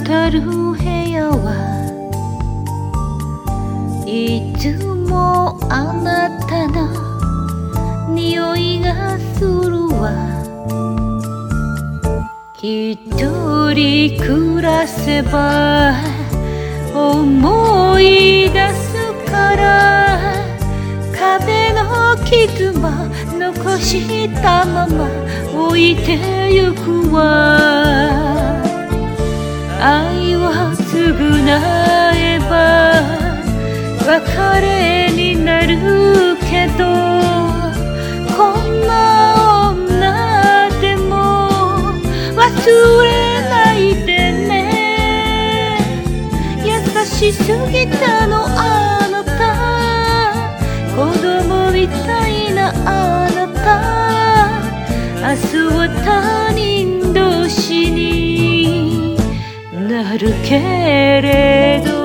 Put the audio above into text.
かる部屋はいつもあなたの匂いがするわ。一人暮らせば思い出すから壁の傷も残したまま置いてゆくわ。愛を償えば別れになるけど、こんな女でも忘れないでね。優しすぎたのあなた、子供みたいなあなた、明日は他人同士になるけれど